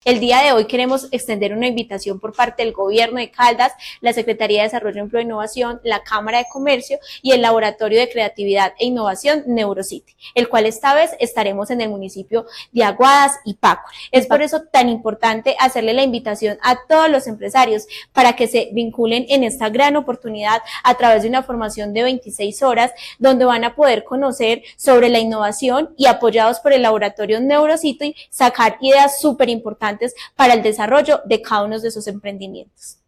El día de hoy queremos extender una invitación por parte del Gobierno de Caldas, la Secretaría de Desarrollo, Empleo e Innovación, la Cámara de Comercio y el Laboratorio de Creatividad e Innovación Neurocity, el cual esta vez estaremos en el municipio de Aguadas y Paco. Es por eso tan importante hacerle la invitación a todos los empresarios para que se vinculen en esta gran oportunidad a través de una formación de 26 horas, donde van a poder conocer sobre la innovación y, apoyados por el Laboratorio Neurocity, sacar ideas súper importantes para el desarrollo de cada uno de sus emprendimientos.